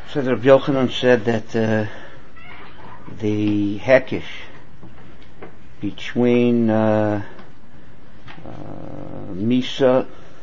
So the Rabbi Yochanan said that the hekesh between Misa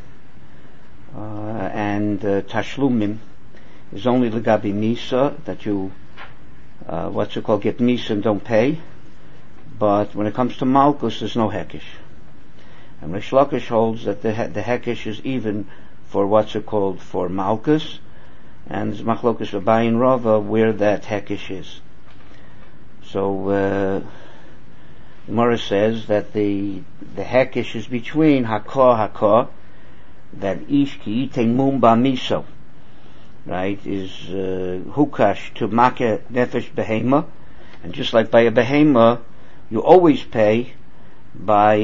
and Tashlumim is only Legabi Misa, that you get Misa and don't pay. But when it comes to Malkus, there's no hekesh. And Rish Lakish holds that the hekesh is even for for Malkus, and there's Machlokas Abai and Rava where that hekesh is. So Gemara says that the hekesh is between hakah, that ish ki ite mum ba miso, right, is hukash to makeh nefesh behema, and just like by a behema, you always pay by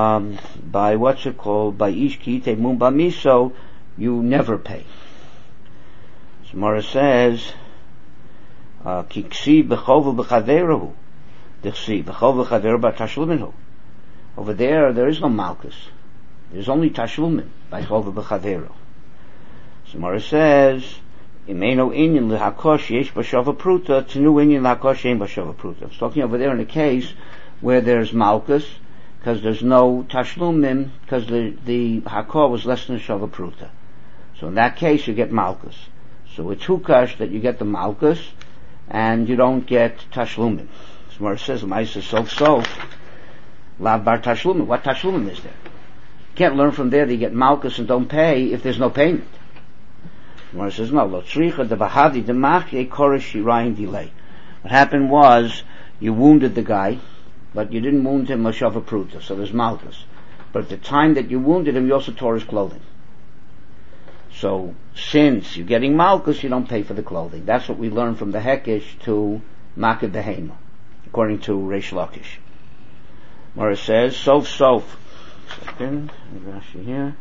by ish ki ite mum ba miso, you never pay. So Gemara says ki ksi b'chov b'chaveru, dichsi b'chov b'chaveru b'tashlumin. Over there is no malchus. There's only tashlumin by chov b'chaveru. So Gemara says imeno inyan l'hakosh yesh b'shava pruta tenu inyan l'hakosh yein b'shava pruta. It's talking over there in a case where there's malchus, because there's no tashlumim, because the hakor was less than shava pruta. So in that case you get malchus. So it's hukash that you get the malchus and you don't get tashlumim. So Gemara says ma'isa sof lav bar tashlumim. What tashlumim is there? You can't learn from there that you get malchus and don't pay if there's no payment. Gemara says no. Lo tzricha de bahadi de machye koresh shirayin delay. What happened was you wounded the guy, but you didn't wound him Mashava Pruta, so there's Malchus. But at the time that you wounded him, you also tore his clothing. So, since you're getting Malchus, you don't pay for the clothing. That's what we learn from the Hekesh to Makeh Behema, according to Reish Lakish. Where it says, Sof. Second, Rashi here.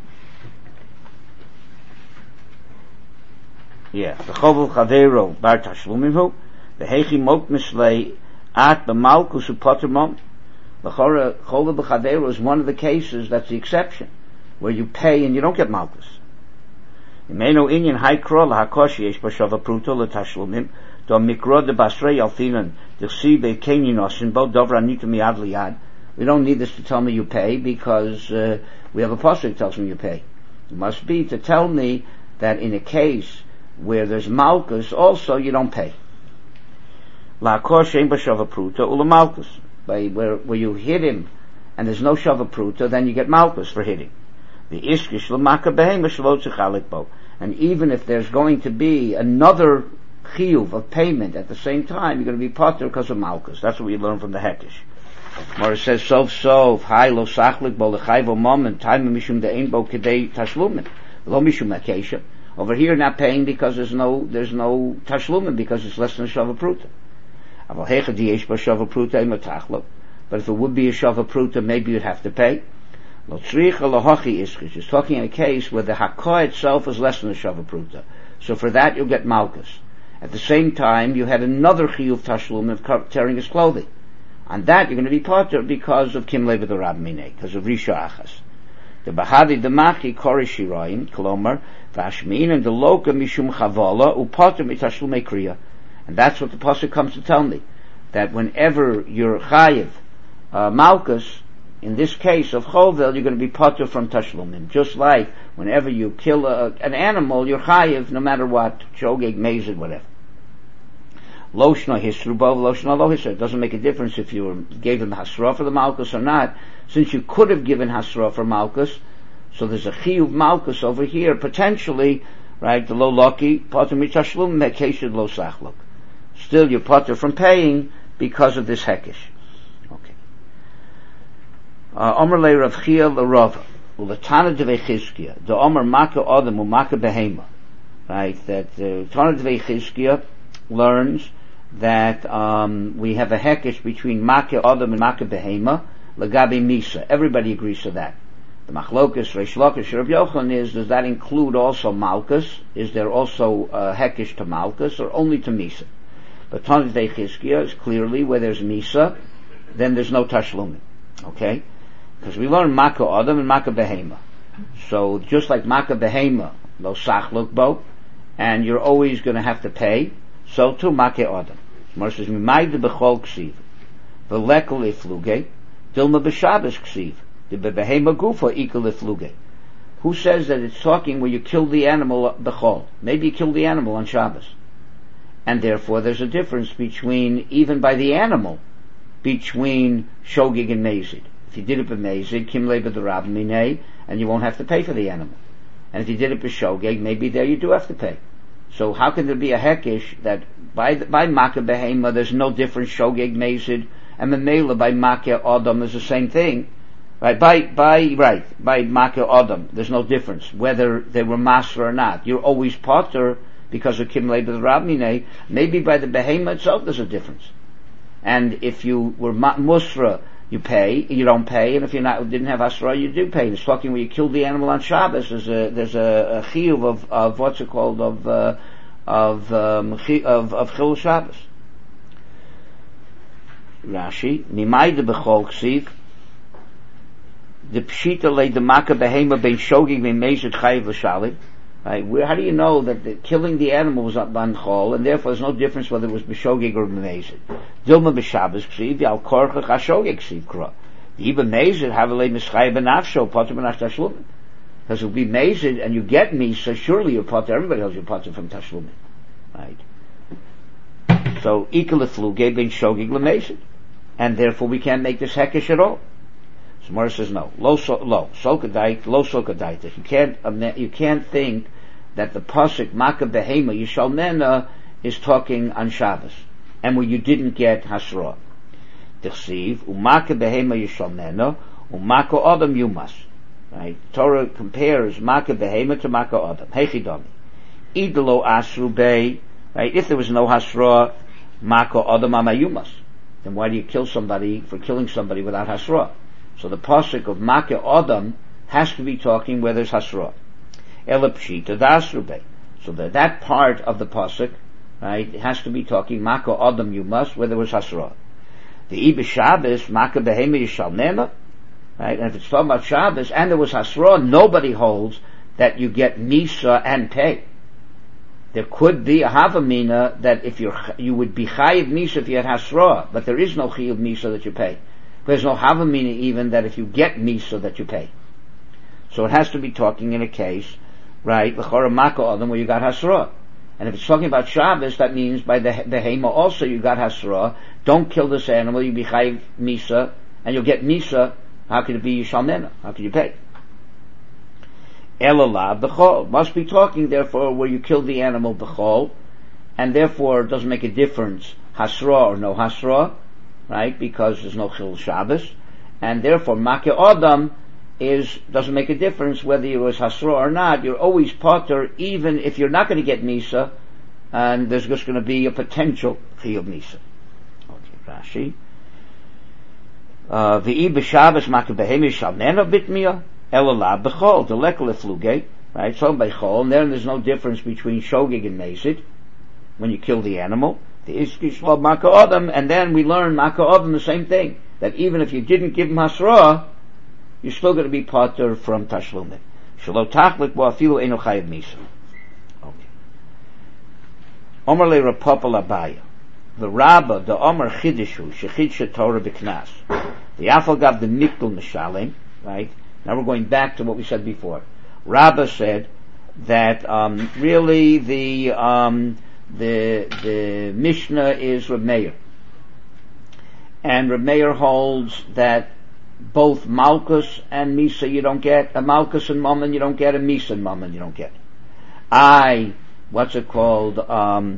Yeah, the Chovel Chavero Bar Tashlumimhu, the Hechi Mok Mislei At b'malkus u'potermom. L'chora chova b'chaveru is one of the cases that's the exception, where you pay and you don't get malkus. Imeno inyan haikro l'hakosh yesh b'shava pruto l'tashlumim do mikro de basrei alfinan d'chsi be'kenyin osin bo dovra nitu miad liyad. We don't need this to tell me you pay, because we have a pasuk that tells me you pay. It must be to tell me that in a case where there's malkus also you don't pay. La'akor shein b'shava pruta u'lamalkus. Where you hit him and there's no shava pruta, then you get malkus for hitting. The ishkish l'makeh behema shelo tzechalik bo. And even if there's going to be another chiyuv of payment at the same time, you're going to be potter because of malkus. That's what we learn from the hekesh. Where it says sof hay lo sachlik bo lechayvo mom and time mishum de'ein bo kedei tashlumin lo mishum akesha. Over here not paying because there's no tashlumin, because it's less than shava pruta. But if it would be a shava pruta, maybe you'd have to pay. It's talking in a case where the hakah itself is less than a shava pruta. So for that you'll get malchus. At the same time, you had another chiyuv tashlum of tearing his clothing. On that you're going to be potter because of kim levi the rab minei, because of risha achas. The bahadi the machi korish shirayim kolomar vashmin and the loka mishum chavala upotter mitashlumei kriya. And that's what the pasuk comes to tell me, that whenever you're chayiv malchus, in this case of chovel, you're going to be potter from tashlumim. Just like whenever you kill an animal, you're chayiv no matter what, shogeg, mezid, whatever. Loshna hisrubov, loshna lo hisr. It doesn't make a difference if you gave him hasra for the malchus or not, since you could have given hasra for malchus. So there's a chiyuv malchus over here, potentially, right? The lo loki potter mitashlum mekeshid lo sachlok. Still you're potter from paying because of this hekesh. Okay. Omer le Rav Chia l'Rava u'letana devei Chizkiya the Omer makeh adam u'makeh behema. Right? That Tana devei Chizkiya learns that we have a hekesh between makeh adam and makeh behema legabi misa. Everybody agrees to that. The machlokas Reish Lakish Rav Yochanan is, does that include also malchus? Is there also hekesh to malchus or only to misa? But Tana devei Chizkiya is clearly where there's misa, then there's no tashlumim. Okay? Because we learn makeh adam and makeh behema. So just like makeh behema, lo sachluk bo, and you're always going to have to pay, so too make Adam. Gemara says, Mimayde b'chol ksiv, v'lekel ifluge, dilma b'shabes ksiv, the bebehema gufa ikel ifluge. Who says that it's talking where you kill the animal b'chol? Maybe you kill the animal on Shabbos. And therefore there's a difference between, even by the animal, between shogig and mezid. If you did it b'mezid, kimle b'derab minei, and you won't have to pay for the animal. And if you did it b'shogig, maybe there you do have to pay. So how can there be a hekish that by makkah behema there's no difference shogig mezid, and memela by makkah adam is the same thing, right? By makkah adam there's no difference whether they were masra or not. You're always potter because of kimle b'derab minei. Maybe by the behema itself there's a difference. And if you were musra, you pay, you don't pay, and if you didn't have asra, you do pay. It's talking when you killed the animal on Shabbos. There's a chiyuv of what's it called of chil Shabbos. Rashi, mimayde b'chol ksiv, the pshita lay the makkah behema bein shogig bein mezid chayiv l'shalim. Right? How do you know that killing the animal was up on chol, and therefore there's no difference whether it was b'shogig or b'mezid? Dilma b'shabbos ksiv, yal korchach hashogig ksiv kra. The b'mezid havelei mischay b'nafsho potter b'naf tashlumin. Because it will be mezid and you get misa, surely you're potter. Everybody else you're potter from tashlumin, right? So ikel efluge ben shogig l'mezid, and therefore we can't make this hekesh at all. So Mora says no. Lo sokadaita. You can't think that the pasuk makkah behema yishalmena is talking on Shabbos, and where you didn't get hasra. Tichsiv umakkah behema yishalmena umakkah adam yumas. Right? Torah compares makkah behema to makkah adam. Hechidami idlo asru bei. Right? If there was no hasra, makkah adam amayumas. Then why do you kill somebody for killing somebody without hasra? So the pasuk of makkah adam has to be talking where there's hasra. Elapshita dasrube. So that part of the pasuk, right, has to be talking makkah adam you must where there was hasra. The Ibe Shabbos makkah behema yishalmena, right? And if it's talking about Shabbos and there was hasra, nobody holds that you get misa and pay. There could be a havamina that if you would be chayiv misa if you had hasra, but there is no chayiv misa that you pay. There's no havamina even that if you get misa that you pay. So it has to be talking in a case, right, l'chora makkah adam where you got hasra. And if it's talking about Shabbos, that means by the behema also you got hasra. Don't kill this animal, you be chayiv misa, and you'll get misa. How could it be yishalmena? How could you pay? Elala b'chol. Must be talking therefore where you kill the animal b'chol, and therefore it doesn't make a difference hasra or no hasra, right? Because there's no chil Shabbos, and therefore makkah adam doesn't make a difference whether it was hasra or not. You're always potter, even if you're not going to get misa, and there's just going to be a potential chiyuv misa. Okay, Rashi. V'i b'Shabbos makkah behema shalmena bitmiyah elala b'chol delekal efluge. Right, so by chol, and then there's no difference between shogig and mezid when you kill the animal. The iskish lo makkah adam, and then we learn makkah adam the same thing, that even if you didn't give him hasra, you're still going to be potter from tashlumin. Shelo tachlik bo afilu eno chayiv misa. Okay. Omer le Rapapa Labaya. The Rabba, the Omer Chidishu, Shechidsha Torah B'Knas. The Afal Gav the Miktul Mishalim, right? Now we're going back to what we said before. Rabba said that, really the Mishnah is Reb Meir. And Reb Meir holds that both Malkus and Misa you don't get, a Malkus and Mammon you don't get, a Misa and Mammon you don't get. By Bob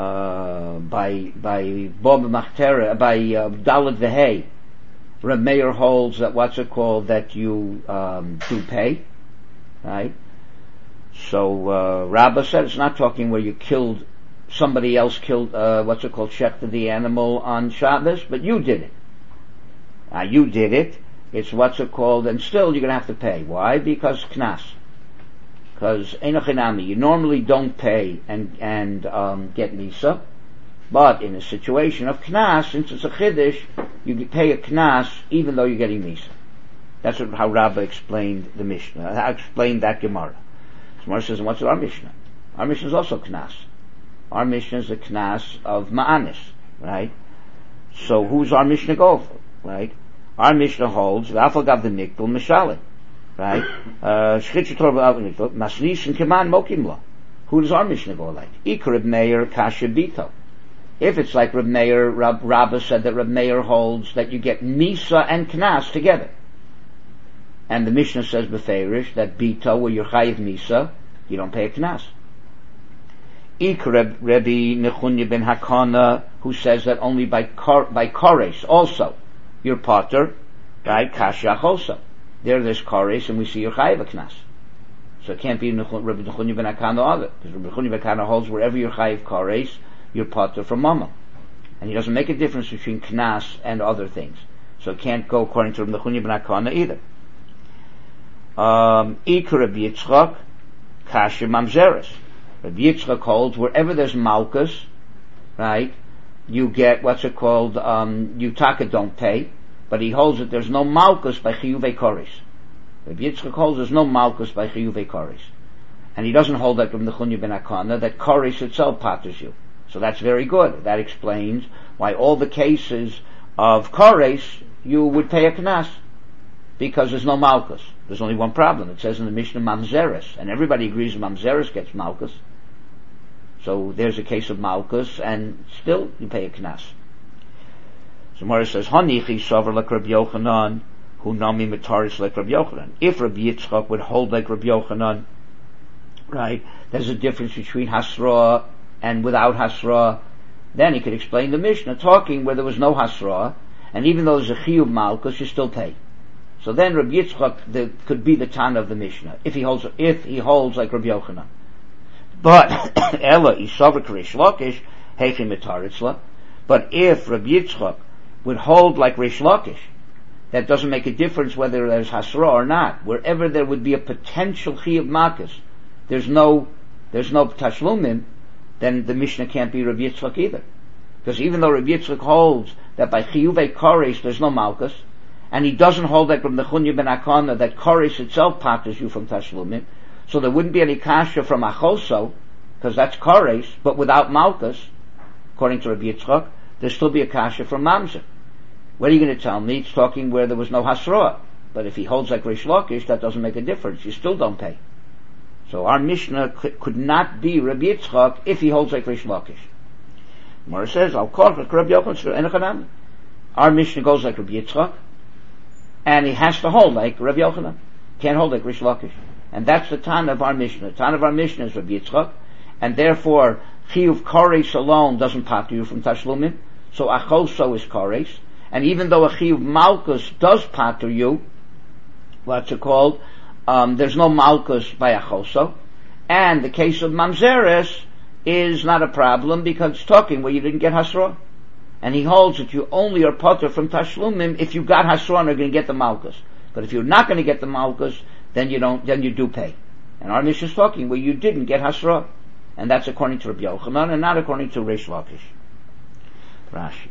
Machtera, by Dalet Vehei, Reb Meir holds that that you do pay, right? So Rabbah said it's not talking where you killed, somebody else killed, shechted the animal on Shabbos, but you did it. You did it, it's and still you're going to have to pay. Why? Because knas. Because enochinami, you normally don't pay and get misa, but in a situation of knas, since it's a chiddush, you pay a knas even though you're getting misa. That's how Rabbah explained the Mishnah. Explained that Gemara. So Gemara says, what's our Mishnah? Our Mishnah is also knas. Our Mishnah is the knas of ma'anis, right? So who's our Mishnah go for, right? Our Mishnah holds v'afal gav the nikdul mishalim, right? Shchit shetor v'afal nikdul masnis and keman mokim lo. Who does our Mishnah go like? Ikar Reb Meir kasha bito. If it's like Reb Meir, Rabbah said that Reb Meir holds that you get misa and knas together. And the Mishnah says beferish that bito, where you're chayiv misa, you don't pay a knas. Ikar Rebbe Nechunya ben Hakana, who says that only by kores also you're potter, right? Kasha chosa. There's kores, and we see you're chayiv a knas. So it can't be Rebbe Nechunya ben Hakana either, because Rebbe Nechunya ben Hakana holds wherever you're chayiv kores, you're potter from mama, and he doesn't make a difference between knas and other things. So it can't go according to Rebbe Nechunya ben Hakana either. Ikar Rabbi Yitzchak kasha mamzeres. Rabbi Yitzchak holds wherever there's malchus, right, you get what's it called, you taka don't pay, but he holds that there's no malchus by chiyuvei koris. Rabbi Yitzchak holds there's no malchus by chiyuvei koris, and he doesn't hold that from the Nechunya ben Hakana that koris itself patters you. So that's very good. That explains why all the cases of koris you would pay a knas, because there's no malchus. There's only one problem. It says in the Mishnah mamzeres, and everybody agrees mamzeres gets malchus. So there's a case of malchus, and still you pay a knas. So Mara says, Hanichi sover like Rabbi Yochanan, who nami mataris like Rabbi Yochanan. If Rabbi Yitzchak would hold like Rabbi Yochanan, right, there's a difference between hasra and without hasra, then he could explain the Mishnah talking where there was no hasra, and even though there's a chiyuv malchus, you still pay. So then Rabbi Yitzchak could be the Tana of the Mishnah if he holds like Rabbi Yochanan. But Ella Isavar Rish Lakish Heichi Mitaritzla. But if Rabbi Yitzchak would hold like Rish Lakish, that doesn't make a difference whether there's hasra or not. Wherever there would be a potential chiyuv malchus, there's no tashlumim, then the Mishnah can't be Rabbi Yitzchak either. Because even though Rabbi Yitzchak holds that by chiyuvei koris there's no malchus, and he doesn't hold that from the Nechunya ben Hakana that koris itself patters you from tashlumim, so there wouldn't be any kasha from achoso, because that's koris, but without malchus, according to Rabbi Yitzchak, there'd still be a kasha from mamzer. What are you going to tell me? It's talking where there was no hasra. But if he holds like Rish Lakish, that doesn't make a difference. You still don't pay. So our Mishnah could not be Rabbi Yitzchak if he holds like Rish Lakish. Mara says, I'll call like Rabbi Yochanan. Our Mishnah goes like Rabbi Yitzchak, and he has to hold like Rabbi Yochanan. Can't hold like Rish Lakish. And that's the Tana of our Mishnah. The Tana of our Mishnah is Rabbi Yitzchak, and therefore chiyuv koris alone doesn't patter you from tashlumim. So achoso is koris, and even though a chiyuv malchus does patter you, what's it called? There's no malchus by achoso, and the case of mamzeres is not a problem because it's talking where you didn't get hasra, and he holds that you only are pater from tashlumim if you got hasra and are going to get the malchus. But if you're not going to get the malchus, then you don't. Then you do pay. And our Mishnah is talking where you didn't get hasra, and that's according to Rabbi Yochanan and not according to Rish Lakish. Rashi.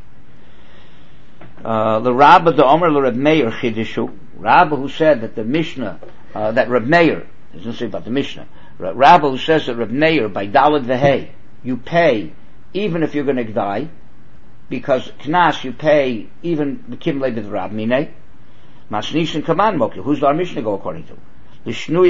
The Rabbah the Omer the Reb Meir Chidishu. Rabbah who said that the Mishnah that Reb Meir doesn't say about the Mishnah. Rabbah who says that Reb Meir by Dalad Vehei you pay even if you're going to die, because Knas you pay even the Kimle with Rab Minei. Masnis and Kaman Mokil. Who's our Mishnah go according to? This is to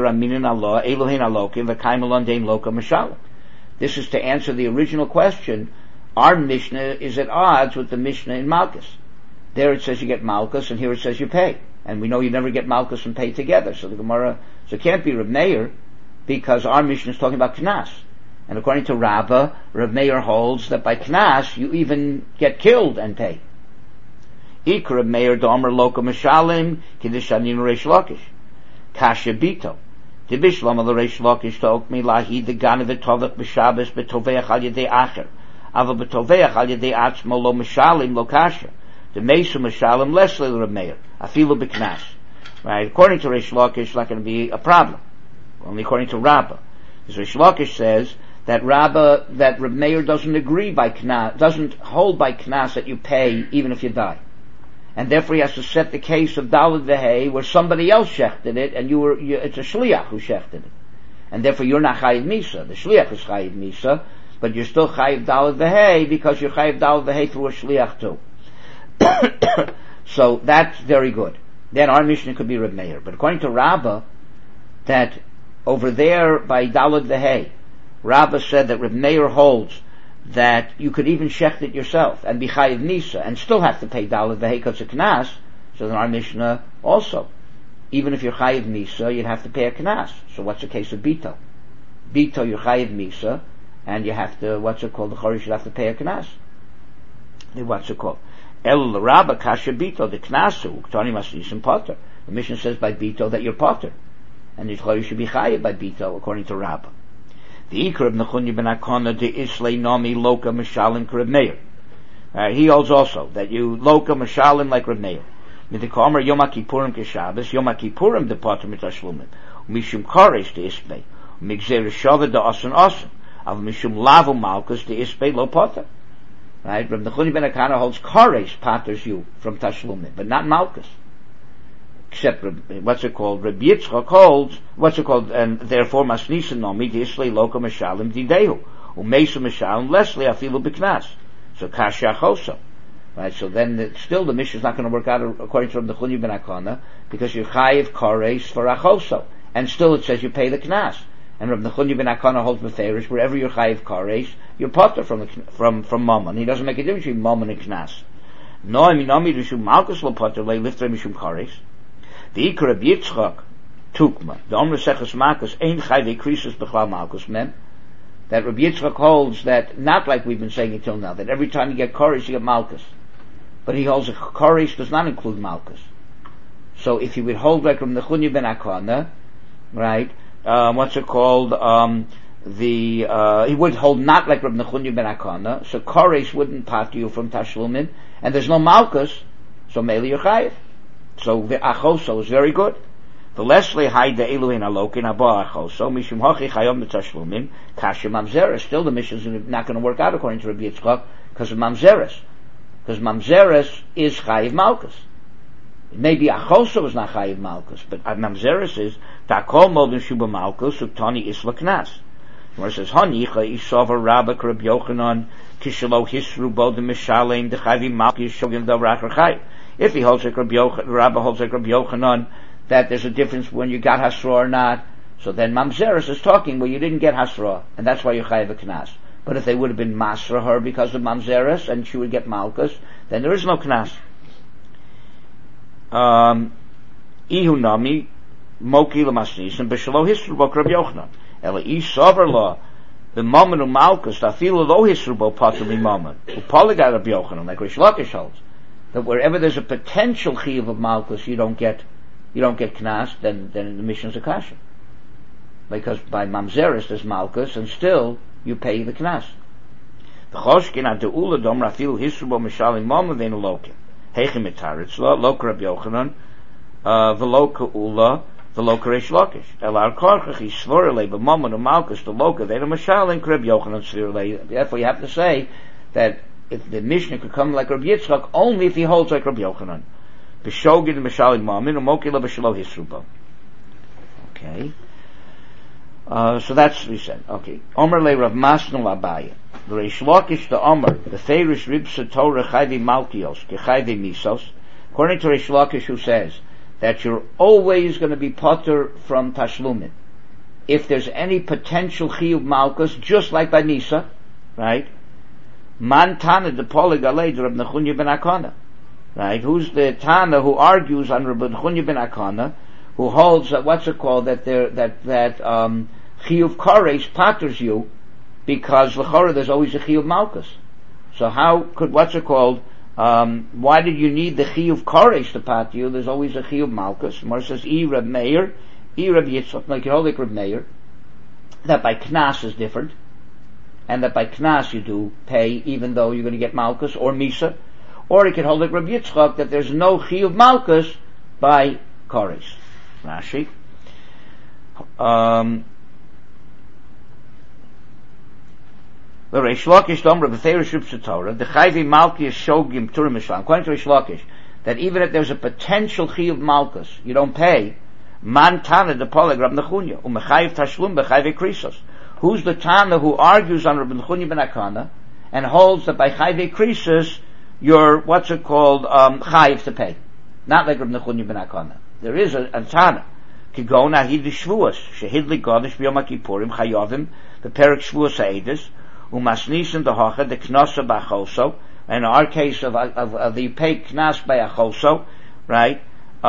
answer the original question. Our Mishnah is at odds with the Mishnah in Malchus. There it says you get Malchus, and here it says you pay. And we know you never get Malchus and pay together. So the Gemara, so it can't be Reb Meir, because our Mishnah is talking about Knas. And according to Rabbah, Reb Meir holds that by Knas you even get killed and pay. Ikra Meir Domer Loka Mishalim Kidishanin Reish Lakish. Kasha Bito. Dibishlam al Reish Lakish Tok Milahi the Ganav Tovach B'Shabbos B'Toveach Al Yedei Acher. Ava B'Toveach Al Yedei Atzmo Lo Mishalim Lo Kasha. The Mesu Mishalim Leslie Reb Meir. Afilu B'Knas. Right? According to Reish Lakish, it's not going to be a problem. Only according to Rabbah. Because Reish Lakish says that Reb Meir doesn't agree by Knas, doesn't hold by Knas that you pay even if you die. And therefore he has to set the case of Dalad Vehei where somebody else shechted it, and it's a shliach who shechted it. and therefore you're not chayiv misa. The shliach is chayiv misa, but you're still chayiv daled v'hei because you're chayiv daled v'hei through a shliach too. So that's very good. Then our Mishnah could be Reb Meir. But according to Rabbah, that over there by daled v'hei, Rabbah said that Reb Meir holds that you could even shecht it yourself and be chayiv misa and still have to pay daled v'hei because of knas. So then our Mishnah also, even if you're chayiv misa, you'd have to pay a knas. So what's the case of bito? Bito, you're chayiv misa, and you have to, the chori should have to pay a knas. What's it called? El Rabba kasha bito, the knasu, ktani masnisim potter. The Mishnah says by bito that you're potter. And the chori should be chayiv by bito, according to Rabba. The ikar of Nechunya ben Akana de islay nami loka mashalim k'Reb Meir. He holds also that you loka mashalim like Reb Meir. Midikomer Yom HaKippurim keshabes, Yom HaKippurim de potter mitashlumin. Mishum koresh de isbei. Migzer shaved de asen asen. Av mishum lavu malchus de isbei lo potter. Right? Reb Nechunya ben Akana holds koresh patters you from tashlumin, but not malchus. Except, Reb Yitzchak holds, and therefore masnisin nomi de islay loka mashalim didehu. Umesu mashalim leslie afilu b'knas. So kasha choso. Right, so then still the Mishnah is not going to work out according to Reb Nechunya ben Akana, because you're chayiv koresh for achoso, and still it says you pay the knas. And Reb Nechunya ben Akana holds beferish wherever you're chayiv koresh, you're potter from mammon. He doesn't make a difference between mammon and knas. No, minami rishum malchus lo potter le lifter mishum koresh. The ikar of Yitzchak tukma the Omer seches malchus ein chayiv krisus b'chlal malchus mem. That Reb Yitzchak holds that not like we've been saying until now, that every time you get koresh you get malchus. But he holds that koresh does not include malchus. So if he would hold like Reb Nechunya ben Akana, right, he would hold not like Reb Nechunya ben Akana, so koresh wouldn't part you from tashlumin, and there's no malchus, so mele you're chayiv. So the achoso is very good. The leslie hide the eluin alokin aba achoso mishum hachi chayom b'tashlumin kasha mamzeres. Still the mission is not going to work out according to Rabbi Yitzchak because of mamzeres. Because mamzeres is chayiv malchus. Maybe achoso is not chayiv malchus, but mamzeres is takol modin shuba malchus uktani isla knas. Where it says hanicha isova rabba Reb Yochanan kishalo hisru bo de mishalem de chayiv malchus shogim davracher chayiv. If he holds like Rabba holds like Rabbi Yochanan that there's a difference when you got hasra or not, so then mamzeres is talking well you didn't get hasra, and that's why you're chayiv a knas. But if they would have been masra her because of mamzeres and she would get malchus, then there is no knas. Ihu nami moki lemasnis and b'shalo hisru bo Rabbi Yochanan ela ish sover law the moment of malchus tafilu lo hisru bo patuli moment upoligar Rabbi Yochanan like Rish Lakish holds that wherever there's a potential chiyuv of malchus you don't get knas, then the Mishnah's a kasha, because by mamzeres there's malchus and still you pay the knas. The choshkin ad de'ula dom rafil hisrubo mishalim mom v'enu loke hechim etaritz lo Rabbi Yochanan v'loka ula v'loka Rish Lakish elar korchach yisvor elei b'momon of malchus the loka v'enu mishalim Rabbi Yochanan svir elei. Therefore you have to say that if the Mishnah could come like Rabbi Yitzchak only if he holds like Rabbi Yochanan. B'shogin mishalim mamin umokila b'shalo hisruba. Okay. So that's what we said. Okay. Omer le Rav Masnul Abaye. The Rish Lakish the Omer the Ferish Ribsa Torah Chayvi Malkios Kechayvi Misos. According to Rish Lakish, who says that you're always going to be potter from tashlumin if there's any potential chiyuv malchus, just like by Nisa, right? Man Tana de Poligalei de Reb Nechunya ben Akana. Right? Who's the Tana who argues on Reb Nechunya ben Akana, who holds that chiyuv koresh patters you because l'chora there's always a chiyuv malchus. So how could why did you need the chiyuv koresh to patter you? There's always a chiyuv malchus. Mar says Reb Meir, Reb Yitzchak, like you hold like Reb Meir, that by knas is different. And that by knas you do pay even though you're going to get malchus or misa, or he could hold like Rabbi Yitzchak that there's no chiyuv malchus by koresh. Rashi. The Rish Lakish Domer b'Therish Ribsa Torah the chayvi malchus shogim turim mishlam. According to Rish Lakish, that even if there's a potential chiyuv malchus, you don't pay Man Tana the Poleg Rab Nechunya, Umechayiv Tashlum B'chayve Krisos. Who's the Tana who argues on Rab Nechunya ben Akana and holds that by Chayve Krisos you're, chayiv to pay. Not like Rab Nechunya ben Akana. There is a Tana. Kigon Ahid Shvuos, Shehidli Godish B'Yom HaKippurim, Chayovim, B'Perek Shvuos HaEdis, Umasnisim Dehocha, the Knosa B'Acholso, in our case of the pay Knas by Acholso, right?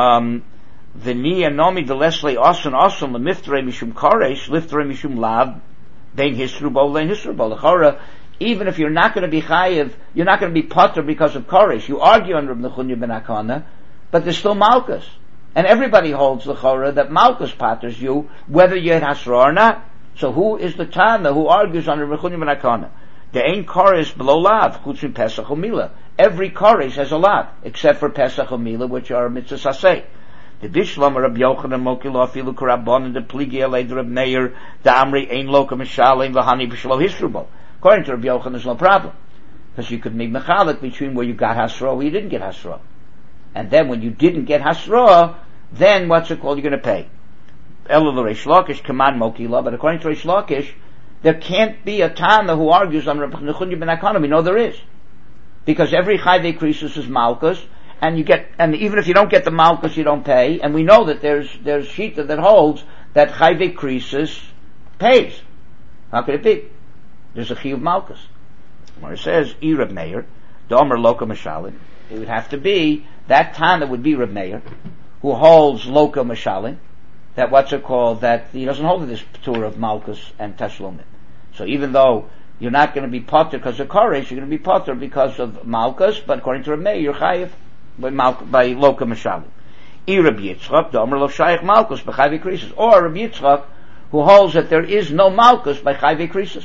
The Nia Nomi the Leslie Osun the Miftre Mishum Koresh, Liftre Mishum Lab, Bein Hisrubo, Lein Hisrubo. The Chora, even if you're not going to be chayiv, you're not going to be potter because of Koresh. You argue on Rab Nechunya ben Akana, but there's still Malkus. And everybody holds the Chora that Malkus patters you, whether you had Hasra or not. So who is the Tana who argues on Rab Nechunya ben Akana? There ain't Koresh below Lav, Chutz min Pesach Umila. Every Koresh has a Lav, except for Pesach Umila, which are Mitzvah Saseh. The Bishlam Rab Yochanan Mokilo Afilu Karabon and the Pligi Aled Rab Meir, the Amri Ein Loka Mishalim V'Hani B'Shlo Hisrubo. According to Rab Yochanan, there's no problem. Because you could make mechalik between where you got Hasra or you didn't get Hasra. And then when you didn't get Hasra, then you're going to pay. Elul Reish Lakish, Kaman Mokila, but according to Reish Lakish, there can't be a Tana who argues on Rab Nechunya ben Akana. We know there is. Because every Chayvei Krisus is Malkus, and even if you don't get the Malkus, you don't pay, and we know that there's Shita that holds that Chayvei Krisus pays. How could it be? There's a Chiyuv Malkus. Where it says, Rab Meir, Domer Loka Mashalin, it would have to be, that Tana would be Rab Meir, who holds Loka Mashalin, that that he doesn't hold this tour of Malkus and Tashlumim. So even though you're not going to be potter because of Koresh, you're going to be potter because of Malkus, but according to Rab Meir, you're chayiv by Loka Mashalim. Rabbi Yitzchak, the Omer Lo Shayach Malkus by Chayvei Krisus, or Rabbi Yitzchak, who holds that there is no Malkus by Chayvei Krisus.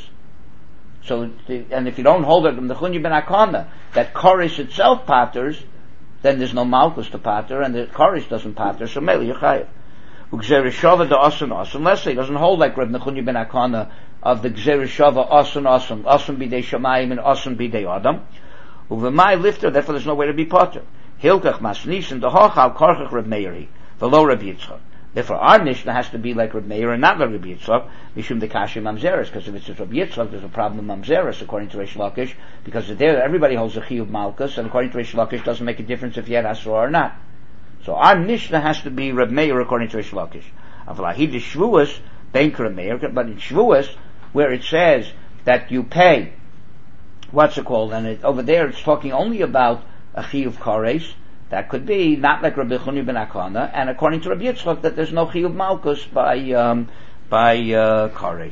So, and if you don't hold it from the Nechunya ben Akana, that Koresh itself patters, then there's no Malkus to patter, and the Koresh doesn't patter, so Meli you're chayiv. Gzeir Shava the Asun. Let's say he doesn't hold like Rab Nechunya ben Akana of the Gzeir Shava Asun bidei Shamayim and Asun bidei Adam. Uvemai lifter, therefore there's no way to be potter. Hilkach Masnis and the Hochal Korchach Rab Meiri, the low Rabbi Yitzchak. Therefore our Mishnah has to be like Rab Meir and not like Rabbi Yitzchak, Mishum the Kashi Mamzeres, because if it's just Rabbi Yitzchak, there's a problem with Mamzeres according to Reish Lakish, because there everybody holds a Chiyuv Malkus, and according to Reish Lakish, doesn't make a difference if you had Asra or not. So our Mishnah has to be Rab Meir according to Reish Lakish. Avlahid Shvuos, Bank Rab Meir, but in Shvuos, where it says that you pay, and over there it's talking only about a Chiyuv Koresh, that could be not like Rabbi Nechunya ben Akana, and according to Rabbi Yitzchak that there's no Chiyuv Malkus by Koresh.